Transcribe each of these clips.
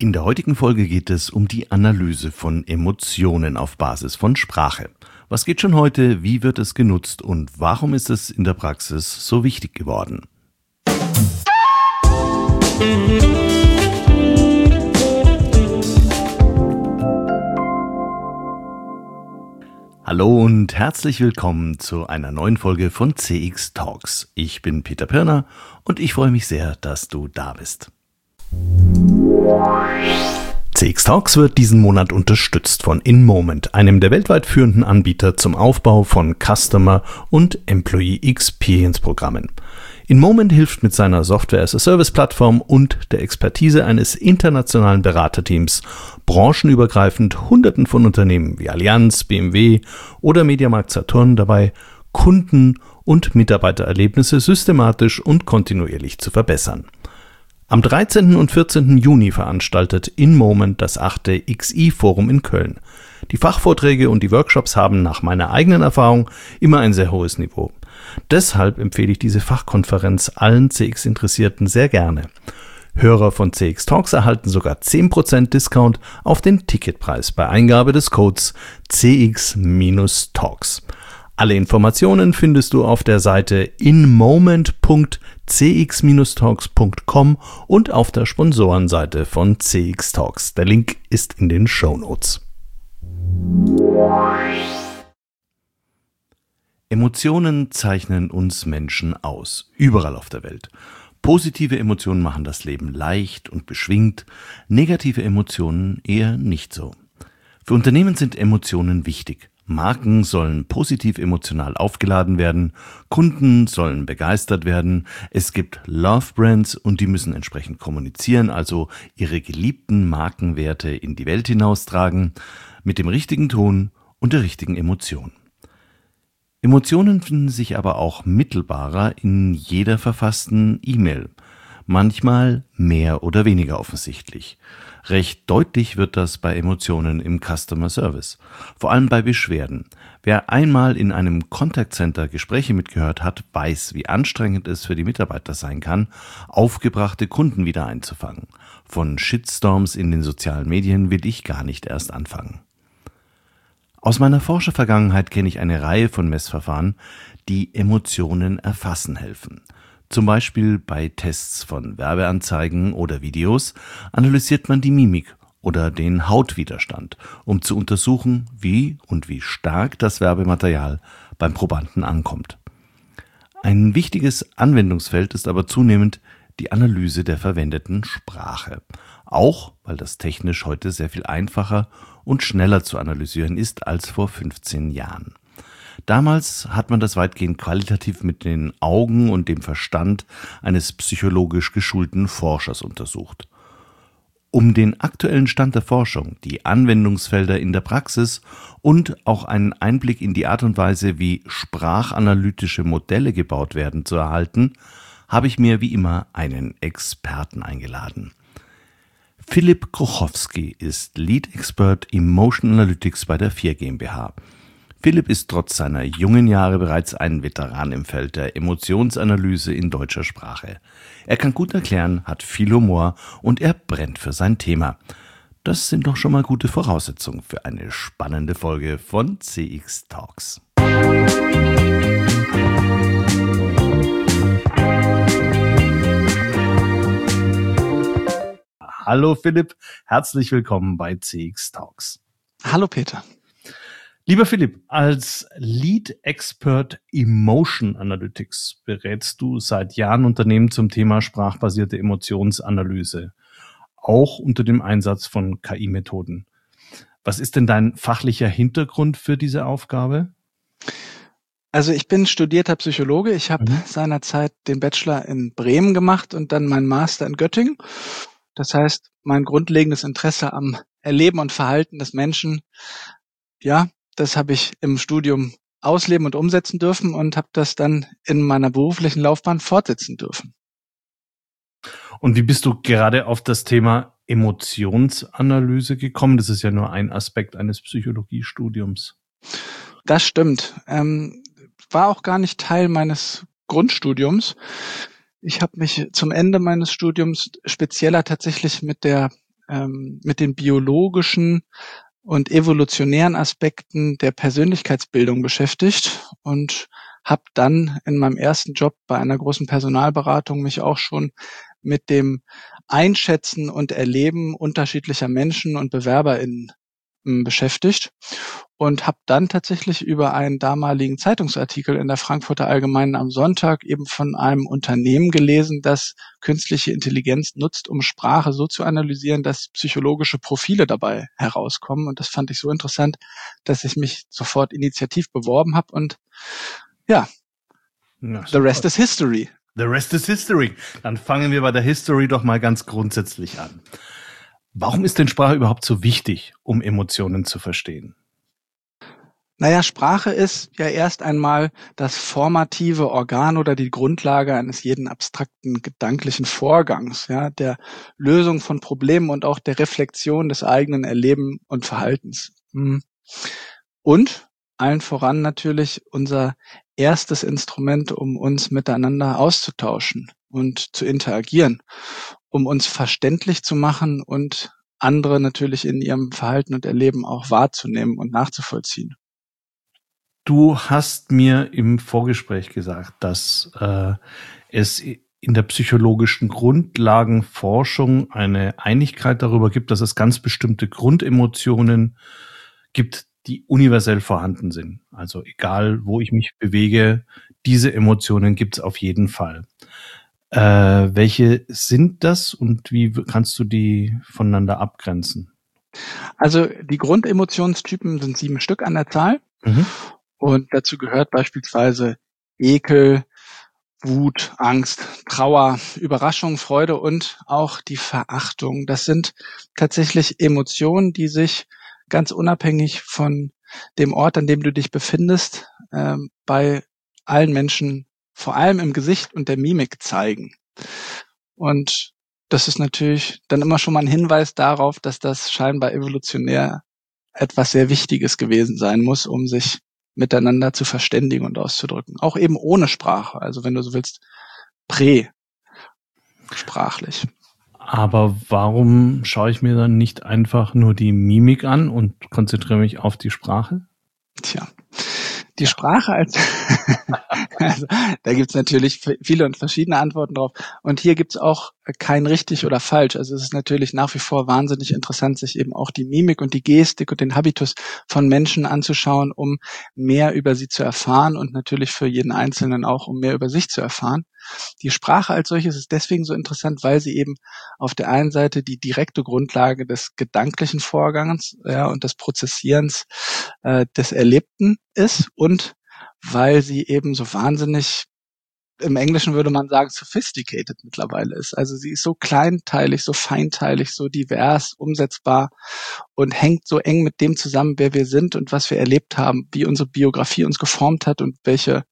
In der heutigen Folge geht es um die Analyse von Emotionen auf Basis von Sprache. Was geht schon heute, wie wird es genutzt und warum ist es in der Praxis so wichtig geworden? Hallo und herzlich willkommen zu einer neuen Folge von CX Talks. Ich bin Peter Pirner und ich freue mich sehr, dass du da bist. CX Talks wird diesen Monat unterstützt von InMoment, einem der weltweit führenden Anbieter zum Aufbau von Customer- und Employee Experience Programmen. InMoment hilft mit seiner Software-as-a-Service-Plattform und der Expertise eines internationalen Beraterteams branchenübergreifend Hunderten von Unternehmen wie Allianz, BMW oder Mediamarkt Saturn dabei, Kunden- und Mitarbeitererlebnisse systematisch und kontinuierlich zu verbessern. Am 13. und 14. Juni veranstaltet InMoment das 8. XI-Forum in Köln. Die Fachvorträge und die Workshops haben nach meiner eigenen Erfahrung immer ein sehr hohes Niveau. Deshalb empfehle ich diese Fachkonferenz allen CX-Interessierten sehr gerne. Hörer von CX Talks erhalten sogar 10% Discount auf den Ticketpreis bei Eingabe des Codes CX-Talks. Alle Informationen findest du auf der Seite inmoment.cx-talks.com und auf der Sponsorenseite von CX Talks. Der Link ist in den Shownotes. Emotionen zeichnen uns Menschen aus, überall auf der Welt. Positive Emotionen machen das Leben leicht und beschwingt, negative Emotionen eher nicht so. Für Unternehmen sind Emotionen wichtig. Marken sollen positiv emotional aufgeladen werden, Kunden sollen begeistert werden, es gibt Love-Brands und die müssen entsprechend kommunizieren, also ihre geliebten Markenwerte in die Welt hinaustragen, mit dem richtigen Ton und der richtigen Emotion. Emotionen finden sich aber auch mittelbarer in jeder verfassten E-Mail, manchmal mehr oder weniger offensichtlich. Recht deutlich wird das bei Emotionen im Customer Service, vor allem bei Beschwerden. Wer einmal in einem Contact Center Gespräche mitgehört hat, weiß, wie anstrengend es für die Mitarbeiter sein kann, aufgebrachte Kunden wieder einzufangen. Von Shitstorms in den sozialen Medien will ich gar nicht erst anfangen. Aus meiner Forschervergangenheit kenne ich eine Reihe von Messverfahren, die Emotionen erfassen helfen. Zum Beispiel bei Tests von Werbeanzeigen oder Videos analysiert man die Mimik oder den Hautwiderstand, um zu untersuchen, wie stark das Werbematerial beim Probanden ankommt. Ein wichtiges Anwendungsfeld ist aber zunehmend die Analyse der verwendeten Sprache. Auch, weil das technisch heute sehr viel einfacher und schneller zu analysieren ist als vor 15 Jahren. Damals hat man das weitgehend qualitativ mit den Augen und dem Verstand eines psychologisch geschulten Forschers untersucht. Um den aktuellen Stand der Forschung, die Anwendungsfelder in der Praxis und auch einen Einblick in die Art und Weise, wie sprachanalytische Modelle gebaut werden, zu erhalten, habe ich mir wie immer einen Experten eingeladen. Philipp Grochowski ist Lead Expert Emotion Analytics bei der FIR GmbH. Philipp ist trotz seiner jungen Jahre bereits ein Veteran im Feld der Emotionsanalyse in deutscher Sprache. Er kann gut erklären, hat viel Humor und er brennt für sein Thema. Das sind doch schon mal gute Voraussetzungen für eine spannende Folge von CX Talks. Hallo Philipp, herzlich willkommen bei CX Talks. Hallo Peter. Lieber Philipp, als Lead Expert Emotion Analytics berätst du seit Jahren Unternehmen zum Thema sprachbasierte Emotionsanalyse, auch unter dem Einsatz von KI-Methoden. Was ist denn dein fachlicher Hintergrund für diese Aufgabe? Also ich bin studierter Psychologe. Ich habe seinerzeit den Bachelor in Bremen gemacht und dann meinen Master in Göttingen. Das heißt, mein grundlegendes Interesse am Erleben und Verhalten des Menschen, ja, das habe ich im Studium ausleben und umsetzen dürfen und habe das dann in meiner beruflichen Laufbahn fortsetzen dürfen. Und wie bist du gerade auf das Thema Emotionsanalyse gekommen? Das ist ja nur ein Aspekt eines Psychologiestudiums. Das stimmt. War auch gar nicht Teil meines Grundstudiums. Ich habe mich zum Ende meines Studiums spezieller tatsächlich mit der mit den biologischen und evolutionären Aspekten der Persönlichkeitsbildung beschäftigt und habe dann in meinem ersten Job bei einer großen Personalberatung mich auch schon mit dem Einschätzen und Erleben unterschiedlicher Menschen und BewerberInnen beschäftigt und habe dann tatsächlich über einen damaligen Zeitungsartikel in der Frankfurter Allgemeinen am Sonntag eben von einem Unternehmen gelesen, das künstliche Intelligenz nutzt, um Sprache so zu analysieren, dass psychologische Profile dabei herauskommen. Und das fand ich so interessant, dass ich mich sofort initiativ beworben habe und ja, the rest is history. The rest is history. Dann fangen wir bei der History doch mal ganz grundsätzlich an. Warum ist denn Sprache überhaupt so wichtig, um Emotionen zu verstehen? Naja, Sprache ist ja erst einmal das formative Organ oder die Grundlage eines jeden abstrakten gedanklichen Vorgangs, ja, der Lösung von Problemen und auch der Reflexion des eigenen Erleben und Verhaltens. Und allen voran natürlich unser erstes Instrument, um uns miteinander auszutauschen und zu interagieren, um uns verständlich zu machen und andere natürlich in ihrem Verhalten und Erleben auch wahrzunehmen und nachzuvollziehen. Du hast mir im Vorgespräch gesagt, dass es in der psychologischen Grundlagenforschung eine Einigkeit darüber gibt, dass es ganz bestimmte Grundemotionen gibt, die universell vorhanden sind. Also egal, wo ich mich bewege, diese Emotionen gibt es auf jeden Fall. Welche sind das und wie kannst du die voneinander abgrenzen? Also die Grundemotionstypen sind 7 Stück an der Zahl. Und dazu gehört beispielsweise Ekel, Wut, Angst, Trauer, Überraschung, Freude und auch die Verachtung. Das sind tatsächlich Emotionen, die sich ganz unabhängig von dem Ort, an dem du dich befindest, bei allen Menschen, vor allem im Gesicht und der Mimik zeigen. Und das ist natürlich dann immer schon mal ein Hinweis darauf, dass das scheinbar evolutionär etwas sehr Wichtiges gewesen sein muss, um sich miteinander zu verständigen und auszudrücken. Auch eben ohne Sprache, also wenn du so willst, präsprachlich. Aber warum schaue ich mir dann nicht einfach nur die Mimik an und konzentriere mich auf die Sprache? Tja, die Sprache als also, da gibt's natürlich viele und verschiedene Antworten drauf. Und hier gibt's auch kein richtig oder falsch. Also es ist natürlich nach wie vor wahnsinnig interessant, sich eben auch die Mimik und die Gestik und den Habitus von Menschen anzuschauen, um mehr über sie zu erfahren und natürlich für jeden Einzelnen auch, um mehr über sich zu erfahren. Die Sprache als solches ist deswegen so interessant, weil sie eben auf der einen Seite die direkte Grundlage des gedanklichen Vorgangs und des Prozessierens des Erlebten ist und weil sie eben so wahnsinnig, im Englischen würde man sagen, sophisticated mittlerweile ist. Also sie ist so kleinteilig, so feinteilig, so divers, umsetzbar und hängt so eng mit dem zusammen, wer wir sind und was wir erlebt haben, wie unsere Biografie uns geformt hat und welche,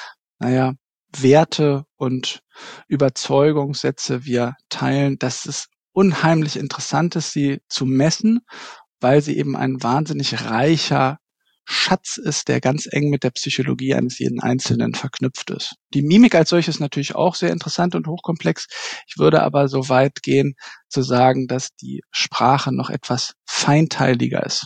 Werte und Überzeugungssätze wir teilen. Das ist unheimlich interessant, sie zu messen, weil sie eben ein wahnsinnig reicher Schatz ist, der ganz eng mit der Psychologie eines jeden Einzelnen verknüpft ist. Die Mimik als solches ist natürlich auch sehr interessant und hochkomplex. Ich würde aber so weit gehen, zu sagen, dass die Sprache noch etwas feinteiliger ist.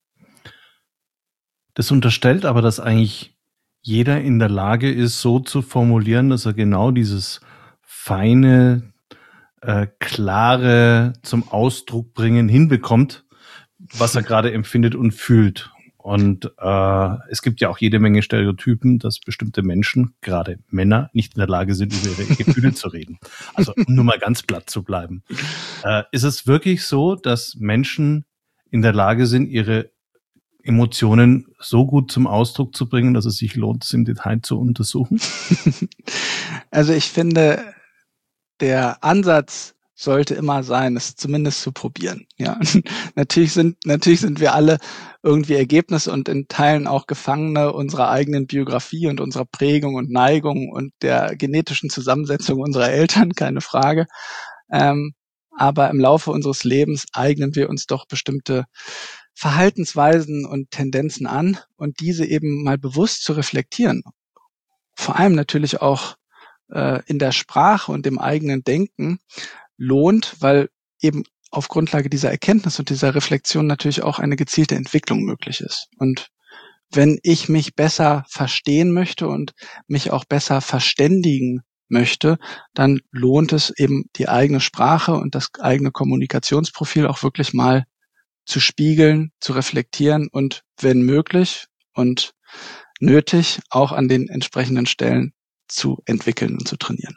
Das unterstellt aber, dass eigentlich jeder in der Lage ist, so zu formulieren, dass er genau dieses feine, klare zum Ausdruck bringen hinbekommt, was er gerade empfindet und fühlt. Und es gibt ja auch jede Menge Stereotypen, dass bestimmte Menschen, gerade Männer, nicht in der Lage sind, über ihre Gefühle zu reden. Also um nur mal ganz platt zu bleiben. Ist es wirklich so, dass Menschen in der Lage sind, ihre Emotionen so gut zum Ausdruck zu bringen, dass es sich lohnt, es im Detail zu untersuchen? Also ich finde, der Ansatz sollte immer sein, es zumindest zu probieren. Ja, natürlich sind wir alle irgendwie Ergebnisse und in Teilen auch Gefangene unserer eigenen Biografie und unserer Prägung und Neigung und der genetischen Zusammensetzung unserer Eltern, keine Frage. Aber im Laufe unseres Lebens eignen wir uns doch bestimmte Verhaltensweisen und Tendenzen an und diese eben mal bewusst zu reflektieren. Vor allem natürlich auch in der Sprache und dem eigenen Denken lohnt, weil eben auf Grundlage dieser Erkenntnis und dieser Reflexion natürlich auch eine gezielte Entwicklung möglich ist. Und wenn ich mich besser verstehen möchte und mich auch besser verständigen möchte, dann lohnt es eben, die eigene Sprache und das eigene Kommunikationsprofil auch wirklich mal zu spiegeln, zu reflektieren und wenn möglich und nötig auch an den entsprechenden Stellen zu entwickeln und zu trainieren.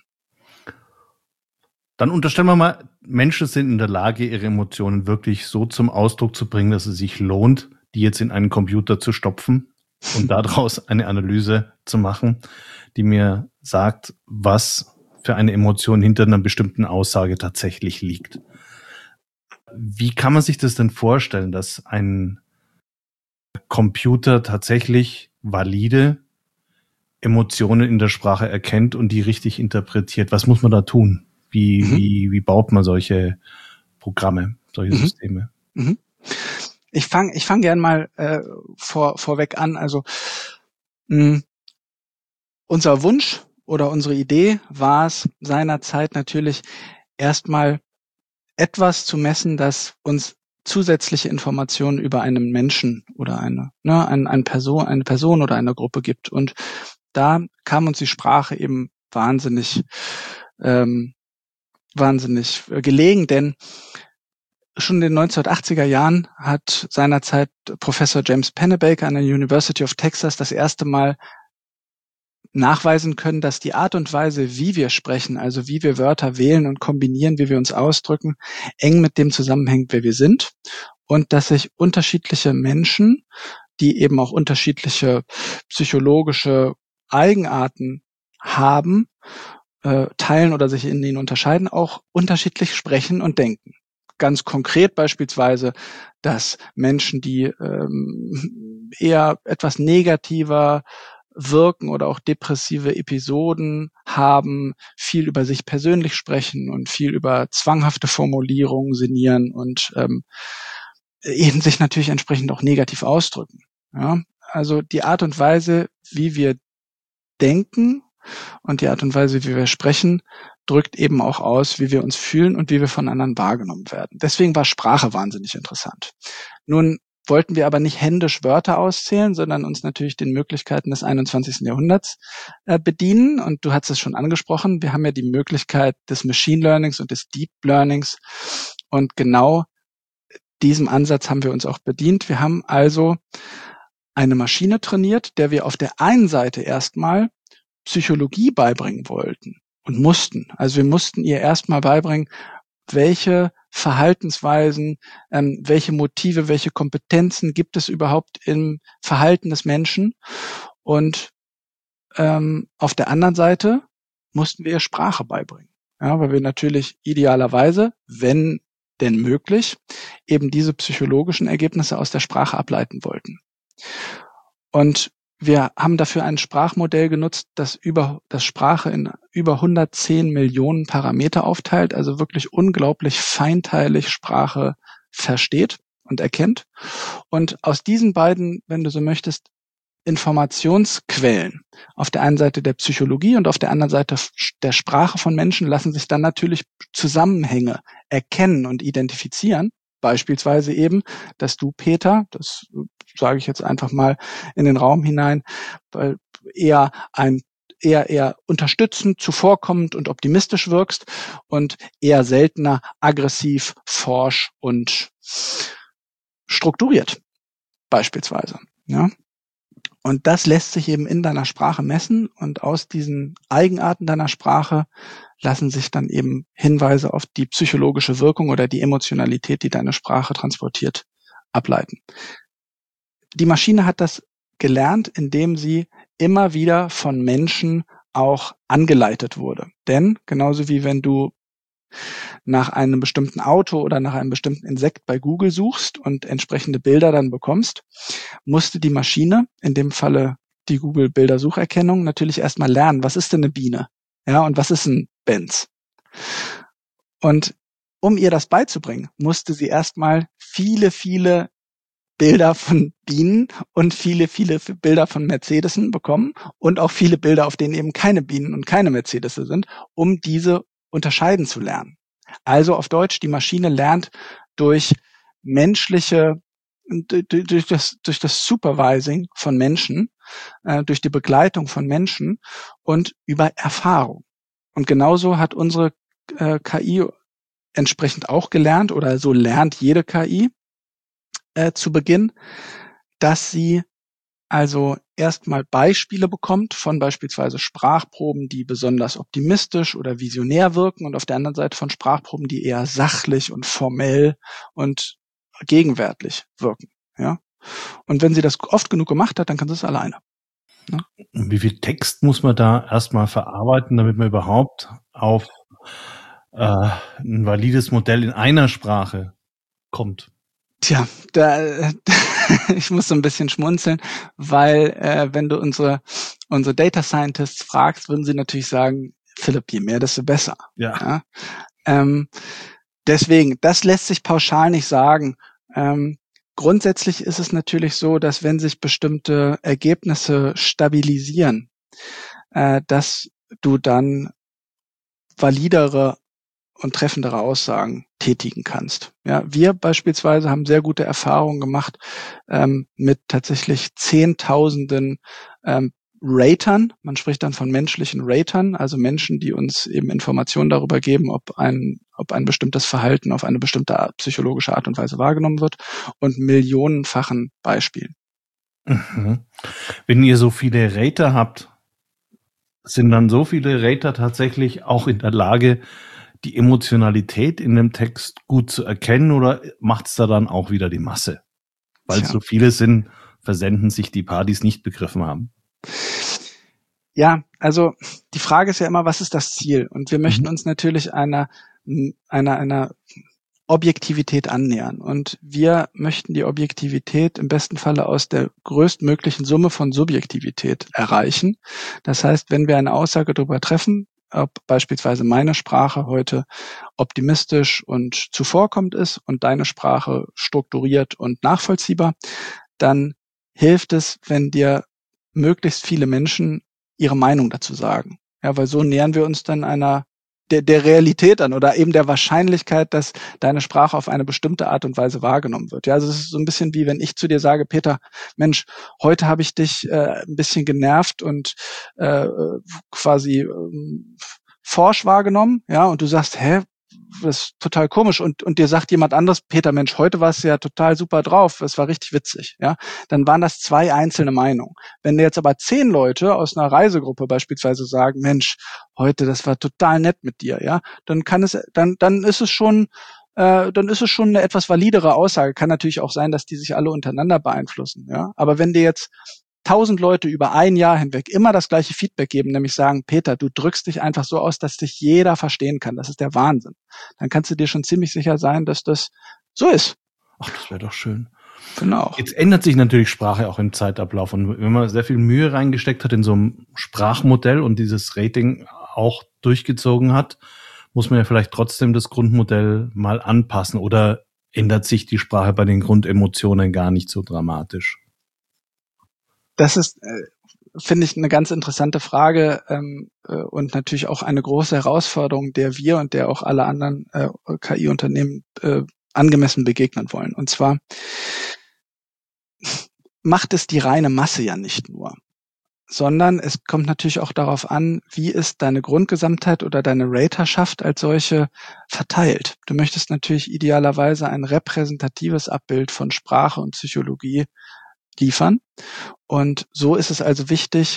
Dann unterstellen wir mal, Menschen sind in der Lage, ihre Emotionen wirklich so zum Ausdruck zu bringen, dass es sich lohnt, die jetzt in einen Computer zu stopfen und daraus eine Analyse zu machen, die mir sagt, was für eine Emotion hinter einer bestimmten Aussage tatsächlich liegt. Wie kann man sich das denn vorstellen, dass ein Computer tatsächlich valide Emotionen in der Sprache erkennt und die richtig interpretiert? Was muss man da tun? Wie baut man solche Programme, solche Systeme? Ich fang gern mal vorweg an. Also unser Wunsch oder unsere Idee war es seinerzeit natürlich erstmal etwas zu messen, das uns zusätzliche Informationen über einen Menschen oder eine Person oder eine Gruppe gibt. Und da kam uns die Sprache eben wahnsinnig gelegen, denn schon in den 1980er Jahren hat seinerzeit Professor James Pennebaker an der University of Texas das erste Mal nachweisen können, dass die Art und Weise, wie wir sprechen, also wie wir Wörter wählen und kombinieren, wie wir uns ausdrücken, eng mit dem zusammenhängt, wer wir sind und dass sich unterschiedliche Menschen, die eben auch unterschiedliche psychologische Eigenarten haben, teilen oder sich in ihnen unterscheiden, auch unterschiedlich sprechen und denken. Ganz konkret beispielsweise, dass Menschen, die eher etwas negativer wirken oder auch depressive Episoden haben, viel über sich persönlich sprechen und viel über zwanghafte Formulierungen sinnieren und eben sich natürlich entsprechend auch negativ ausdrücken. Ja? Also die Art und Weise, wie wir denken und die Art und Weise, wie wir sprechen, drückt eben auch aus, wie wir uns fühlen und wie wir von anderen wahrgenommen werden. Deswegen war Sprache wahnsinnig interessant. Nun wollten wir aber nicht händisch Wörter auszählen, sondern uns natürlich den Möglichkeiten des 21. Jahrhunderts bedienen. Und du hast es schon angesprochen, wir haben ja die Möglichkeit des Machine Learnings und des Deep Learnings. Und genau diesem Ansatz haben wir uns auch bedient. Wir haben also eine Maschine trainiert, der wir auf der einen Seite erstmal Psychologie beibringen wollten und mussten. Also wir mussten ihr erstmal beibringen, welche Verhaltensweisen, welche Motive, welche Kompetenzen gibt es überhaupt im Verhalten des Menschen. Und auf der anderen Seite mussten wir ihr Sprache beibringen. Ja, weil wir natürlich idealerweise, wenn denn möglich, eben diese psychologischen Ergebnisse aus der Sprache ableiten wollten. Und wir haben dafür ein Sprachmodell genutzt, das Sprache in über 110 Millionen Parameter aufteilt, also wirklich unglaublich feinteilig Sprache versteht und erkennt. Und aus diesen beiden, wenn du so möchtest, Informationsquellen, auf der einen Seite der Psychologie und auf der anderen Seite der Sprache von Menschen, lassen sich dann natürlich Zusammenhänge erkennen und identifizieren. Beispielsweise eben, dass du, Peter, das sage ich jetzt einfach mal in den Raum hinein, weil eher unterstützend, zuvorkommend und optimistisch wirkst und eher seltener aggressiv, forsch und strukturiert, beispielsweise. Ja. Und das lässt sich eben in deiner Sprache messen und aus diesen Eigenarten deiner Sprache lassen sich dann eben Hinweise auf die psychologische Wirkung oder die Emotionalität, die deine Sprache transportiert, ableiten. Die Maschine hat das gelernt, indem sie immer wieder von Menschen auch angeleitet wurde. Denn genauso wie wenn du nach einem bestimmten Auto oder nach einem bestimmten Insekt bei Google suchst und entsprechende Bilder dann bekommst, musste die Maschine, in dem Falle die Google-Bildersucherkennung, natürlich erstmal lernen, was ist denn eine Biene? Ja, und was ist ein Benz? Und um ihr das beizubringen, musste sie erstmal viele Bilder von Bienen und viele Bilder von Mercedesen bekommen und auch viele Bilder, auf denen eben keine Bienen und keine Mercedes sind, um diese unterscheiden zu lernen. Also auf Deutsch, die Maschine lernt durch durch das Supervising von Menschen, durch die Begleitung von Menschen und über Erfahrung. Und genauso hat unsere KI entsprechend auch gelernt, oder so lernt jede KI zu Beginn, dass sie also erstmal Beispiele bekommt von beispielsweise Sprachproben, die besonders optimistisch oder visionär wirken, und auf der anderen Seite von Sprachproben, die eher sachlich und formell und gegenwärtig wirken. Ja? Und wenn sie das oft genug gemacht hat, dann kann sie es alleine. Ja? Und wie viel Text muss man da erstmal verarbeiten, damit man überhaupt auf ein valides Modell in einer Sprache kommt? Tja, ich muss so ein bisschen schmunzeln, weil wenn du unsere Data Scientists fragst, würden sie natürlich sagen, Philipp, je mehr, desto besser. Ja. Deswegen, das lässt sich pauschal nicht sagen. Grundsätzlich ist es natürlich so, dass wenn sich bestimmte Ergebnisse stabilisieren, dass du dann validere und treffendere Aussagen tätigen kannst. Ja, wir beispielsweise haben sehr gute Erfahrungen gemacht mit tatsächlich Zehntausenden Ratern. Man spricht dann von menschlichen Ratern, also Menschen, die uns eben Informationen darüber geben, ob ein bestimmtes Verhalten auf eine bestimmte psychologische Art und Weise wahrgenommen wird, und millionenfachen Beispielen. Mhm. Wenn ihr so viele Rater habt, sind dann so viele Rater tatsächlich auch in der Lage, die Emotionalität in dem Text gut zu erkennen, oder macht es da dann auch wieder die Masse? Weil es so viele sind, versenden sich die paar, die es nicht begriffen haben. Ja, also die Frage ist ja immer, was ist das Ziel? Und wir möchten uns natürlich einer Objektivität annähern. Und wir möchten die Objektivität im besten Falle aus der größtmöglichen Summe von Subjektivität erreichen. Das heißt, wenn wir eine Aussage darüber treffen, ob beispielsweise meine Sprache heute optimistisch und zuvorkommend ist und deine Sprache strukturiert und nachvollziehbar, dann hilft es, wenn dir möglichst viele Menschen ihre Meinung dazu sagen. Ja, weil so nähern wir uns dann der Realität an, oder eben der Wahrscheinlichkeit, dass deine Sprache auf eine bestimmte Art und Weise wahrgenommen wird. Ja, also es ist so ein bisschen wie, wenn ich zu dir sage, Peter, Mensch, heute habe ich dich ein bisschen genervt und quasi forsch wahrgenommen, ja, und du sagst, das ist total komisch, und dir sagt jemand anderes, Peter, Mensch, heute warst du ja total super drauf, es war richtig witzig, ja, dann waren das zwei einzelne Meinungen. Wenn dir jetzt aber 10 Leute aus einer Reisegruppe beispielsweise sagen, Mensch, heute, das war total nett mit dir, ja, dann ist es schon eine etwas validere Aussage. Kann natürlich auch sein, dass die sich alle untereinander beeinflussen, ja, aber wenn dir jetzt 1000 Leute über ein Jahr hinweg immer das gleiche Feedback geben, nämlich sagen, Peter, du drückst dich einfach so aus, dass dich jeder verstehen kann. Das ist der Wahnsinn. Dann kannst du dir schon ziemlich sicher sein, dass das so ist. Ach, das wäre doch schön. Genau. Jetzt ändert sich natürlich Sprache auch im Zeitablauf. Und wenn man sehr viel Mühe reingesteckt hat in so ein Sprachmodell und dieses Rating auch durchgezogen hat, muss man ja vielleicht trotzdem das Grundmodell mal anpassen. Oder ändert sich die Sprache bei den Grundemotionen gar nicht so dramatisch? Das ist, finde ich, eine ganz interessante Frage und natürlich auch eine große Herausforderung, der wir und der auch alle anderen KI-Unternehmen angemessen begegnen wollen. Und zwar macht es die reine Masse ja nicht nur, sondern es kommt natürlich auch darauf an, wie ist deine Grundgesamtheit oder deine Raterschaft als solche verteilt. Du möchtest natürlich idealerweise ein repräsentatives Abbild von Sprache und Psychologie liefern. Und so ist es also wichtig,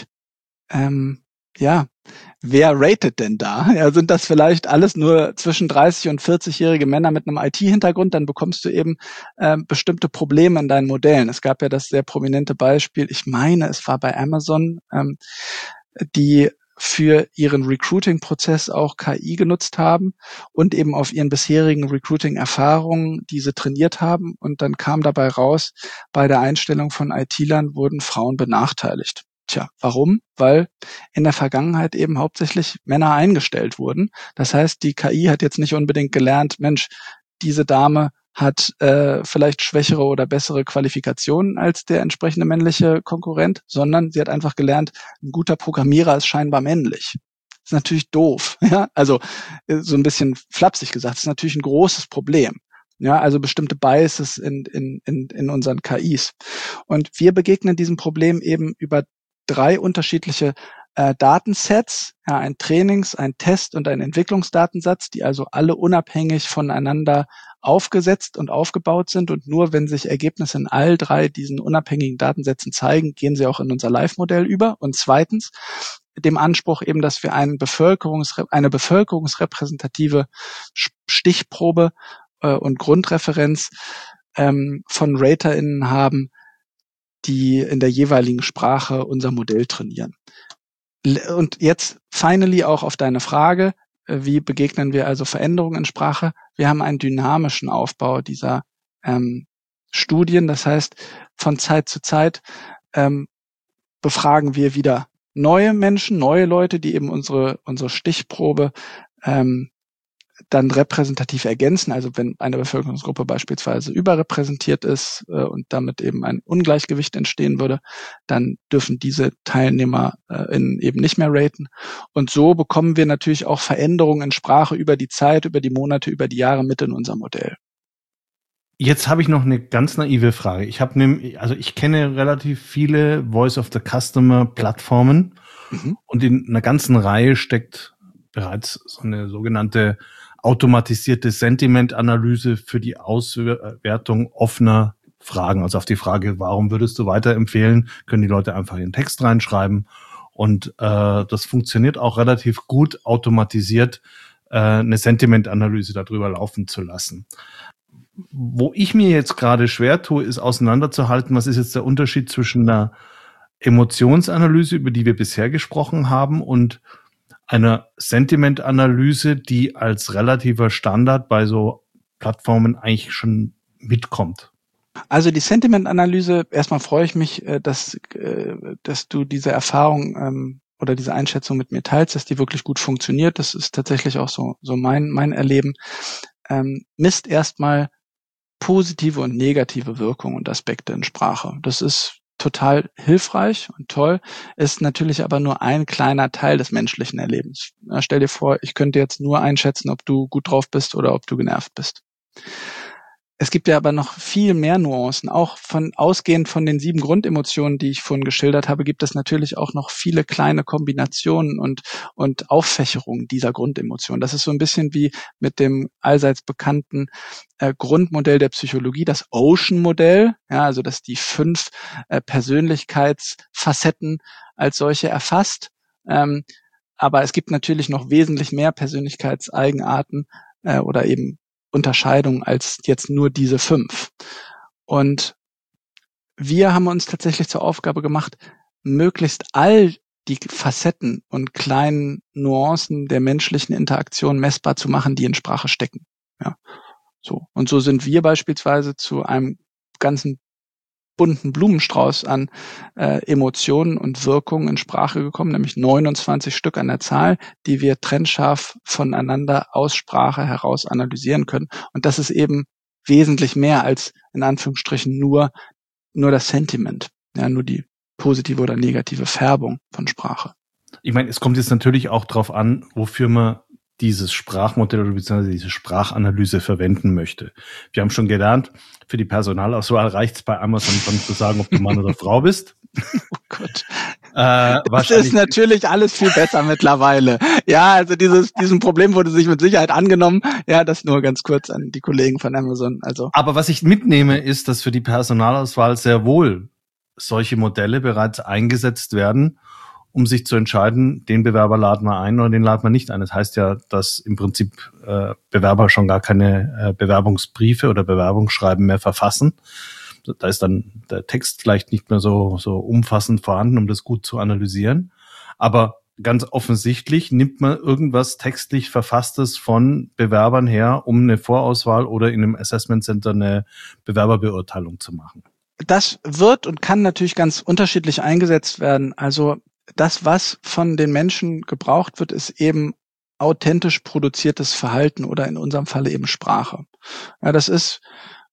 wer ratet denn da? Ja, sind das vielleicht alles nur zwischen 30 und 40-jährige Männer mit einem IT-Hintergrund? Dann bekommst du eben bestimmte Probleme in deinen Modellen. Es gab ja das sehr prominente Beispiel, ich meine, es war bei Amazon, die für ihren Recruiting-Prozess auch KI genutzt haben und eben auf ihren bisherigen Recruiting-Erfahrungen diese trainiert haben. Und dann kam dabei raus, bei der Einstellung von IT-Lern wurden Frauen benachteiligt. Tja, warum? Weil in der Vergangenheit eben hauptsächlich Männer eingestellt wurden. Das heißt, die KI hat jetzt nicht unbedingt gelernt, Mensch, diese Dame hat vielleicht schwächere oder bessere Qualifikationen als der entsprechende männliche Konkurrent, sondern sie hat einfach gelernt, ein guter Programmierer ist scheinbar männlich. ist natürlich doof. Ja? Also so ein bisschen flapsig gesagt, ist natürlich ein großes Problem. Ja, also bestimmte Biases in unseren KIs. Und wir begegnen diesem Problem eben über 3 unterschiedliche Datensets, ja, ein Trainings-, ein Test- und ein Entwicklungsdatensatz, die also alle unabhängig voneinander aufgesetzt und aufgebaut sind. Und nur wenn sich Ergebnisse in all 3 diesen unabhängigen Datensätzen zeigen, gehen sie auch in unser Live-Modell über. Und zweitens, dem Anspruch eben, dass wir eine bevölkerungsrepräsentative Stichprobe und Grundreferenz von RaterInnen haben, die in der jeweiligen Sprache unser Modell trainieren. Und jetzt finally auch auf deine Frage, wie begegnen wir also Veränderungen in Sprache? Wir haben einen dynamischen Aufbau dieser Studien. Das heißt, von Zeit zu Zeit befragen wir wieder neue Menschen, neue Leute, die eben unsere Stichprobe dann repräsentativ ergänzen. Also wenn eine Bevölkerungsgruppe beispielsweise überrepräsentiert ist und damit eben ein Ungleichgewicht entstehen würde, dann dürfen diese Teilnehmer eben nicht mehr raten. Und so bekommen wir natürlich auch Veränderungen in Sprache über die Zeit, über die Monate, über die Jahre mit in unser Modell. Jetzt habe ich noch eine ganz naive Frage. Ich kenne relativ viele Voice of the Customer Plattformen und in einer ganzen Reihe steckt bereits so eine sogenannte automatisierte Sentimentanalyse für die Auswertung offener Fragen. Also auf die Frage, warum würdest du weiterempfehlen, können die Leute einfach ihren Text reinschreiben. Und das funktioniert auch relativ gut automatisiert, eine Sentimentanalyse darüber laufen zu lassen. Wo ich mir jetzt gerade schwer tue, ist auseinanderzuhalten, was ist jetzt der Unterschied zwischen einer Emotionsanalyse, über die wir bisher gesprochen haben, und einer Sentimentanalyse, die als relativer Standard bei so Plattformen eigentlich schon mitkommt. Also die Sentimentanalyse, erstmal freue ich mich, dass du diese Erfahrung oder diese Einschätzung mit mir teilst, dass die wirklich gut funktioniert. Das ist tatsächlich auch so mein Erleben. Misst erstmal positive und negative Wirkungen und Aspekte in Sprache. Das ist total hilfreich und toll, ist natürlich aber nur ein kleiner Teil des menschlichen Erlebens. Stell dir vor, ich könnte jetzt nur einschätzen, ob du gut drauf bist oder ob du genervt bist. Es gibt ja aber noch viel mehr Nuancen. Auch ausgehend von den 7 Grundemotionen, die ich vorhin geschildert habe, gibt es natürlich auch noch viele kleine Kombinationen und Auffächerungen dieser Grundemotionen. Das ist so ein bisschen wie mit dem allseits bekannten Grundmodell der Psychologie, das Ocean-Modell, ja, also das die 5 Persönlichkeitsfacetten als solche erfasst. Aber es gibt natürlich noch wesentlich mehr Persönlichkeitseigenarten oder eben Unterscheidung als jetzt nur diese 5. Und wir haben uns tatsächlich zur Aufgabe gemacht, möglichst all die Facetten und kleinen Nuancen der menschlichen Interaktion messbar zu machen, die in Sprache stecken. Ja, so. Und so sind wir beispielsweise zu einem ganzen bunten Blumenstrauß an Emotionen und Wirkungen in Sprache gekommen, nämlich 29 Stück an der Zahl, die wir trennscharf voneinander aus Sprache heraus analysieren können. Und das ist eben wesentlich mehr als in Anführungsstrichen nur das Sentiment, ja, nur die positive oder negative Färbung von Sprache. Ich meine, es kommt jetzt natürlich auch drauf an, wofür man dieses Sprachmodell oder beziehungsweise diese Sprachanalyse verwenden möchte. Wir haben schon gelernt, für die Personalauswahl reicht es bei Amazon schon zu sagen, ob du Mann oder Frau bist. Oh Gott. Das ist natürlich alles viel besser mittlerweile. Ja, also diesem Problem wurde sich mit Sicherheit angenommen. Ja, das nur ganz kurz an die Kollegen von Amazon. Also. Aber was ich mitnehme, ist, dass für die Personalauswahl sehr wohl solche Modelle bereits eingesetzt werden, um sich zu entscheiden, den Bewerber laden wir ein oder den laden wir nicht ein. Das heißt ja, dass im Prinzip Bewerber schon gar keine Bewerbungsbriefe oder Bewerbungsschreiben mehr verfassen. Da ist dann der Text vielleicht nicht mehr so umfassend vorhanden, um das gut zu analysieren. Aber ganz offensichtlich nimmt man irgendwas textlich Verfasstes von Bewerbern her, um eine Vorauswahl oder in einem Assessment Center eine Bewerberbeurteilung zu machen. Das wird und kann natürlich ganz unterschiedlich eingesetzt werden. Also das, was von den Menschen gebraucht wird, ist eben authentisch produziertes Verhalten oder in unserem Falle eben Sprache. Ja, das ist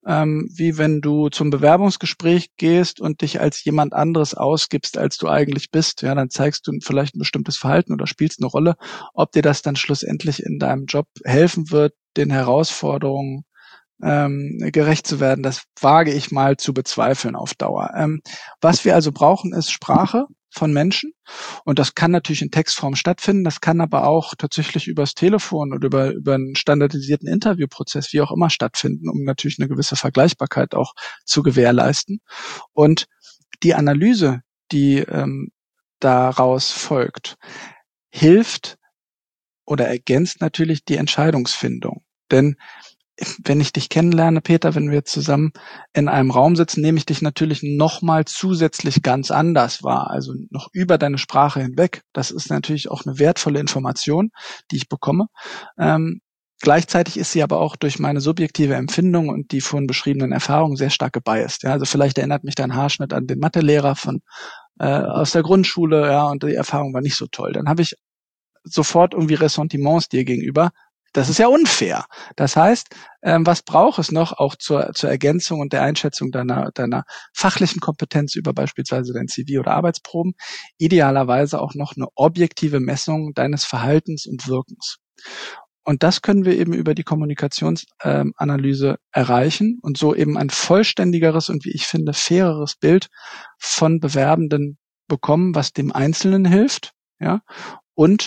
wie wenn du zum Bewerbungsgespräch gehst und dich als jemand anderes ausgibst, als du eigentlich bist. Ja, dann zeigst du vielleicht ein bestimmtes Verhalten oder spielst eine Rolle. Ob dir das dann schlussendlich in deinem Job helfen wird, den Herausforderungen gerecht zu werden, das wage ich mal zu bezweifeln auf Dauer. Was wir also brauchen, ist Sprache von Menschen. Und das kann natürlich in Textform stattfinden, das kann aber auch tatsächlich übers Telefon oder über einen standardisierten Interviewprozess, wie auch immer, stattfinden, um natürlich eine gewisse Vergleichbarkeit auch zu gewährleisten. Und die Analyse, die daraus folgt, hilft oder ergänzt natürlich die Entscheidungsfindung. Denn wenn ich dich kennenlerne, Peter, wenn wir zusammen in einem Raum sitzen, nehme ich dich natürlich nochmal zusätzlich ganz anders wahr, also noch über deine Sprache hinweg. Das ist natürlich auch eine wertvolle Information, die ich bekomme. Gleichzeitig ist sie aber auch durch meine subjektive Empfindung und die vorhin beschriebenen Erfahrungen sehr stark gebiased. Ja, also vielleicht erinnert mich dein Haarschnitt an den Mathelehrer aus der Grundschule, ja, und die Erfahrung war nicht so toll. Dann habe ich sofort irgendwie Ressentiments dir gegenüber. Das ist ja unfair. Das heißt, was braucht es noch auch zur Ergänzung und der Einschätzung deiner fachlichen Kompetenz über beispielsweise dein CV oder Arbeitsproben? Idealerweise auch noch eine objektive Messung deines Verhaltens und Wirkens. Und das können wir eben über die Kommunikationsanalyse erreichen und so eben ein vollständigeres und, wie ich finde, faireres Bild von Bewerbenden bekommen, was dem Einzelnen hilft, ja, und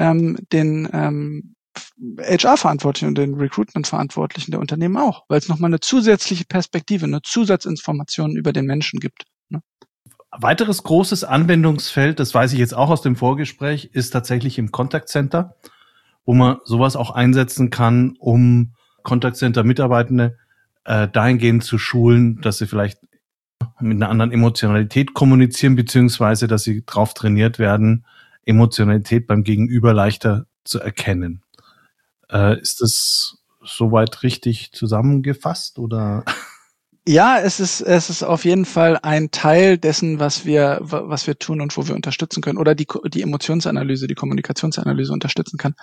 den HR-Verantwortlichen und den Recruitment-Verantwortlichen der Unternehmen auch, weil es nochmal eine zusätzliche Perspektive, eine Zusatzinformation über den Menschen gibt. Ne? Weiteres großes Anwendungsfeld, das weiß ich jetzt auch aus dem Vorgespräch, ist tatsächlich im Contact Center, wo man sowas auch einsetzen kann, um Contact Center-Mitarbeitende dahingehend zu schulen, dass sie vielleicht mit einer anderen Emotionalität kommunizieren, beziehungsweise dass sie drauf trainiert werden, Emotionalität beim Gegenüber leichter zu erkennen. Ist das soweit richtig zusammengefasst oder? Ja, es ist auf jeden Fall ein Teil dessen, was wir tun und wo wir unterstützen können oder die Emotionsanalyse, die Kommunikationsanalyse unterstützen kann.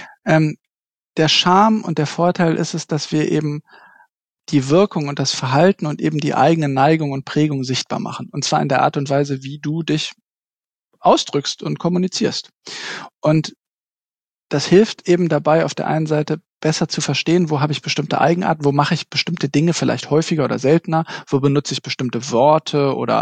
Der Charme und der Vorteil ist es, dass wir eben die Wirkung und das Verhalten und eben die eigene Neigung und Prägung sichtbar machen. Und zwar in der Art und Weise, wie du dich ausdrückst und kommunizierst. Und das hilft eben dabei, auf der einen Seite besser zu verstehen, wo habe ich bestimmte Eigenarten, wo mache ich bestimmte Dinge vielleicht häufiger oder seltener, wo benutze ich bestimmte Worte oder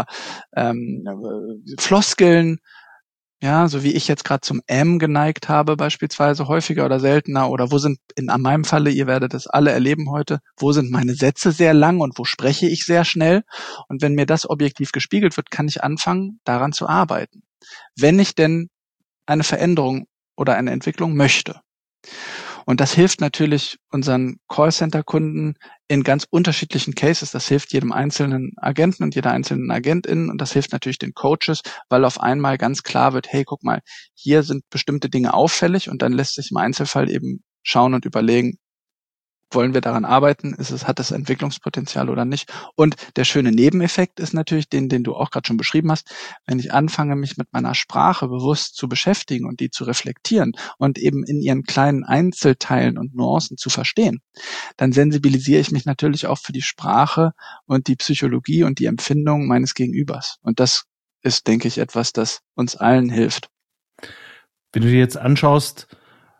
Floskeln, ja, so wie ich jetzt gerade zum geneigt habe beispielsweise, häufiger oder seltener, oder wo sind, in meinem Falle, ihr werdet es alle erleben heute, wo sind meine Sätze sehr lang und wo spreche ich sehr schnell, und wenn mir das objektiv gespiegelt wird, kann ich anfangen, daran zu arbeiten, wenn ich denn eine Veränderung oder eine Entwicklung möchte. Und das hilft natürlich unseren Callcenter-Kunden in ganz unterschiedlichen Cases. Das hilft jedem einzelnen Agenten und jeder einzelnen Agentin. Und das hilft natürlich den Coaches, weil auf einmal ganz klar wird, hey, guck mal, hier sind bestimmte Dinge auffällig, und dann lässt sich im Einzelfall eben schauen und überlegen, wollen wir daran arbeiten? Hat es Entwicklungspotenzial oder nicht? Und der schöne Nebeneffekt ist natürlich den du auch gerade schon beschrieben hast. Wenn ich anfange, mich mit meiner Sprache bewusst zu beschäftigen und die zu reflektieren und eben in ihren kleinen Einzelteilen und Nuancen zu verstehen, dann sensibilisiere ich mich natürlich auch für die Sprache und die Psychologie und die Empfindung meines Gegenübers. Und das ist, denke ich, etwas, das uns allen hilft. Wenn du dir jetzt anschaust,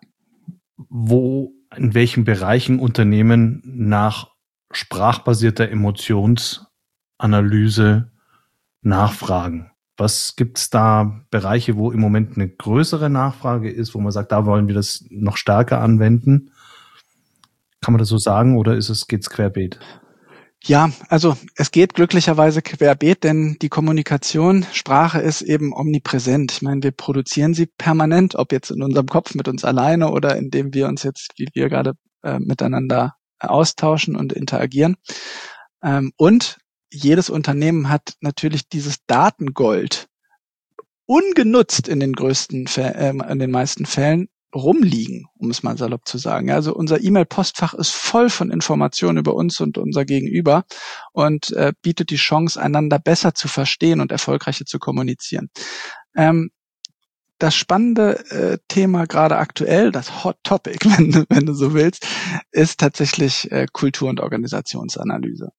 in welchen Bereichen Unternehmen nach sprachbasierter Emotionsanalyse nachfragen. Was gibt's da Bereiche, wo im Moment eine größere Nachfrage ist, wo man sagt, da wollen wir das noch stärker anwenden? Kann man das so sagen, oder geht's querbeet? Ja, also es geht glücklicherweise querbeet, denn die Kommunikation, Sprache ist eben omnipräsent. Ich meine, wir produzieren sie permanent, ob jetzt in unserem Kopf mit uns alleine oder indem wir uns jetzt, wie wir gerade miteinander austauschen und interagieren. Und jedes Unternehmen hat natürlich dieses Datengold ungenutzt in den meisten Fällen rumliegen, um es mal salopp zu sagen. Also unser E-Mail-Postfach ist voll von Informationen über uns und unser Gegenüber und bietet die Chance, einander besser zu verstehen und erfolgreicher zu kommunizieren. das spannende Thema gerade aktuell, das Hot Topic, wenn du so willst, ist tatsächlich Kultur- und Organisationsanalyse.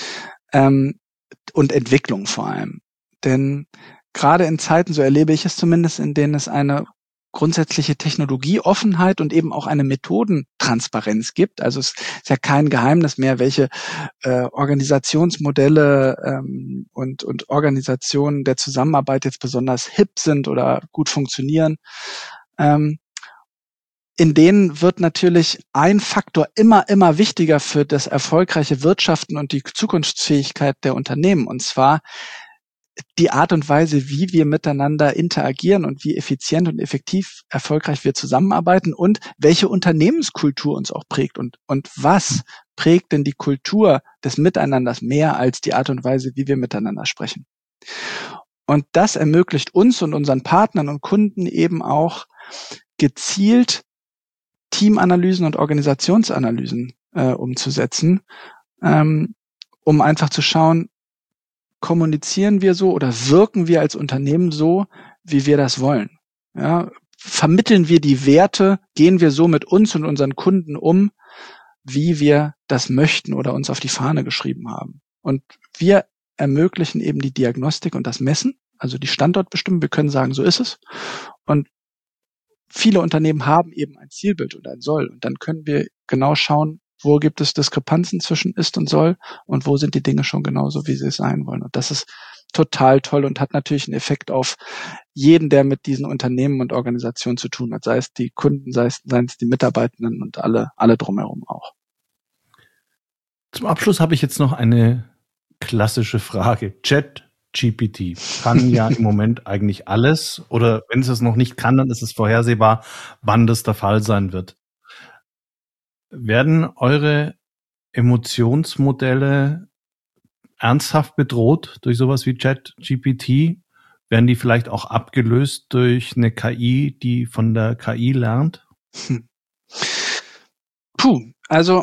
Und Entwicklung vor allem. Denn gerade in Zeiten, so erlebe ich es zumindest, in denen es eine grundsätzliche Technologieoffenheit und eben auch eine Methodentransparenz gibt. Also es ist ja kein Geheimnis mehr, welche Organisationsmodelle und Organisationen der Zusammenarbeit jetzt besonders hip sind oder gut funktionieren. In denen wird natürlich ein Faktor immer wichtiger für das erfolgreiche Wirtschaften und die Zukunftsfähigkeit der Unternehmen, und zwar die Art und Weise, wie wir miteinander interagieren und wie effizient und effektiv erfolgreich wir zusammenarbeiten und welche Unternehmenskultur uns auch prägt und was prägt denn die Kultur des Miteinanders mehr als die Art und Weise, wie wir miteinander sprechen. Und das ermöglicht uns und unseren Partnern und Kunden eben auch gezielt Teamanalysen und Organisationsanalysen umzusetzen, um einfach zu schauen, kommunizieren wir so oder wirken wir als Unternehmen so, wie wir das wollen? Ja, vermitteln wir die Werte, gehen wir so mit uns und unseren Kunden um, wie wir das möchten oder uns auf die Fahne geschrieben haben. Und wir ermöglichen eben die Diagnostik und das Messen, also die Standortbestimmung. Wir können sagen, so ist es. Und viele Unternehmen haben eben ein Zielbild und ein Soll. Und dann können wir genau schauen, wo gibt es Diskrepanzen zwischen ist und soll und wo sind die Dinge schon genauso, wie sie es sein wollen. Und das ist total toll und hat natürlich einen Effekt auf jeden, der mit diesen Unternehmen und Organisationen zu tun hat, sei es die Kunden, seien es die Mitarbeitenden und alle drumherum auch. Zum Abschluss habe ich jetzt noch eine klassische Frage. ChatGPT kann ja im Moment eigentlich alles, oder wenn es es noch nicht kann, dann ist es vorhersehbar, wann das der Fall sein wird. Werden eure Emotionsmodelle ernsthaft bedroht durch sowas wie ChatGPT? Werden die vielleicht auch abgelöst durch eine KI, die von der KI lernt? Also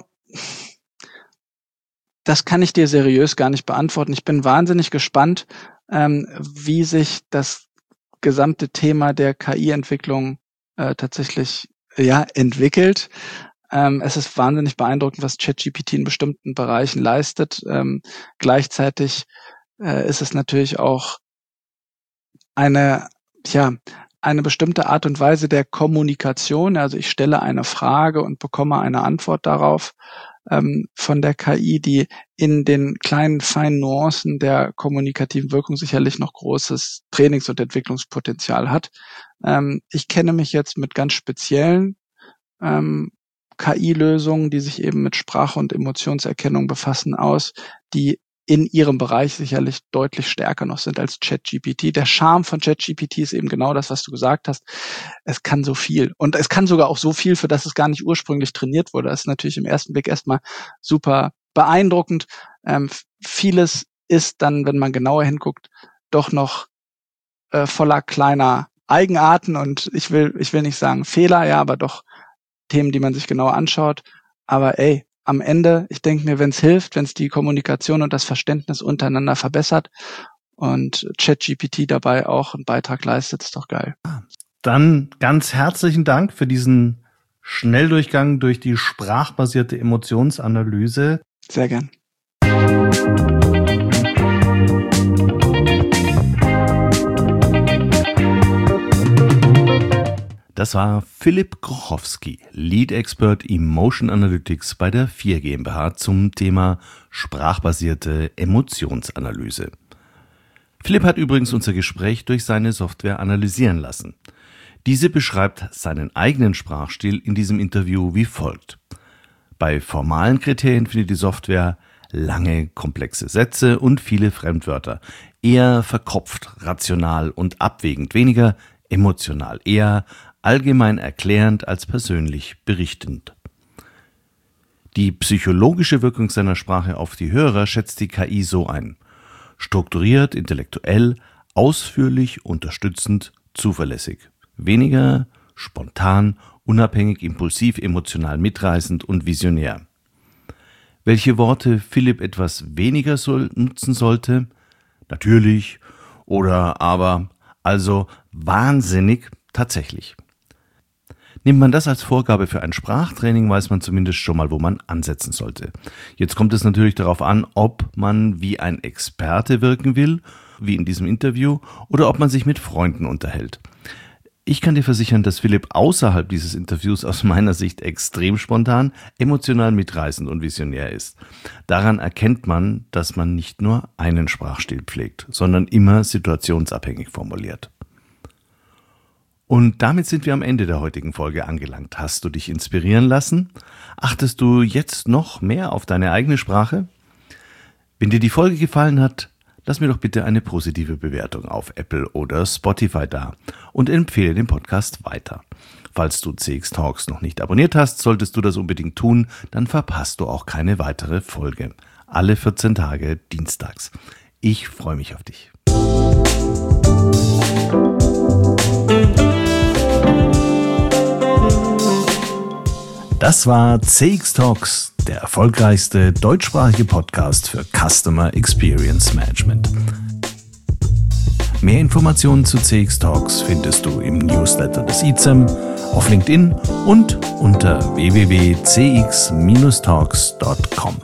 das kann ich dir seriös gar nicht beantworten. Ich bin wahnsinnig gespannt, wie sich das gesamte Thema der KI-Entwicklung tatsächlich entwickelt. Es ist wahnsinnig beeindruckend, was ChatGPT in bestimmten Bereichen leistet. Gleichzeitig ist es natürlich auch eine bestimmte Art und Weise der Kommunikation. Also ich stelle eine Frage und bekomme eine Antwort darauf von der KI, die in den kleinen, feinen Nuancen der kommunikativen Wirkung sicherlich noch großes Trainings- und Entwicklungspotenzial hat. Ich kenne mich jetzt mit ganz speziellen KI-Lösungen, die sich eben mit Sprache- und Emotionserkennung befassen, aus, die in ihrem Bereich sicherlich deutlich stärker noch sind als ChatGPT. Der Charme von ChatGPT ist eben genau das, was du gesagt hast. Es kann so viel. Und es kann sogar auch so viel, für das es gar nicht ursprünglich trainiert wurde. Das ist natürlich im ersten Blick erstmal super beeindruckend. Vieles ist dann, wenn man genauer hinguckt, doch noch voller kleiner Eigenarten und ich will nicht sagen Fehler, ja, aber doch Themen, die man sich genauer anschaut. Aber am Ende, ich denke mir, wenn es hilft, wenn es die Kommunikation und das Verständnis untereinander verbessert und ChatGPT dabei auch einen Beitrag leistet, ist doch geil. Dann ganz herzlichen Dank für diesen Schnelldurchgang durch die sprachbasierte Emotionsanalyse. Sehr gern. Das war Philipp Grochowski, Lead Expert Emotion Analytics bei der 4 GmbH zum Thema sprachbasierte Emotionsanalyse. Philipp hat übrigens unser Gespräch durch seine Software analysieren lassen. Diese beschreibt seinen eigenen Sprachstil in diesem Interview wie folgt. Bei formalen Kriterien findet die Software lange, komplexe Sätze und viele Fremdwörter. Eher verkopft, rational und abwägend, weniger emotional, eher allgemein erklärend als persönlich berichtend. Die psychologische Wirkung seiner Sprache auf die Hörer schätzt die KI so ein. Strukturiert, intellektuell, ausführlich, unterstützend, zuverlässig. Weniger spontan, unabhängig, impulsiv, emotional mitreißend und visionär. Welche Worte Philipp etwas weniger nutzen sollte? Natürlich oder aber, also wahnsinnig, tatsächlich. Nimmt man das als Vorgabe für ein Sprachtraining, weiß man zumindest schon mal, wo man ansetzen sollte. Jetzt kommt es natürlich darauf an, ob man wie ein Experte wirken will, wie in diesem Interview, oder ob man sich mit Freunden unterhält. Ich kann dir versichern, dass Philipp außerhalb dieses Interviews aus meiner Sicht extrem spontan, emotional mitreißend und visionär ist. Daran erkennt man, dass man nicht nur einen Sprachstil pflegt, sondern immer situationsabhängig formuliert. Und damit sind wir am Ende der heutigen Folge angelangt. Hast du dich inspirieren lassen? Achtest du jetzt noch mehr auf deine eigene Sprache? Wenn dir die Folge gefallen hat, lass mir doch bitte eine positive Bewertung auf Apple oder Spotify da und empfehle den Podcast weiter. Falls du CX Talks noch nicht abonniert hast, solltest du das unbedingt tun, dann verpasst du auch keine weitere Folge. Alle 14 Tage dienstags. Ich freue mich auf dich. Das war CX Talks, der erfolgreichste deutschsprachige Podcast für Customer Experience Management. Mehr Informationen zu CX Talks findest du im Newsletter des ICEM, auf LinkedIn und unter www.cx-talks.com.